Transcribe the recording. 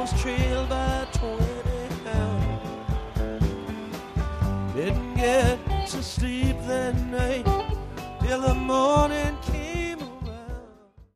was trailed by 20 hounds. Didn't get to sleep that night till the morning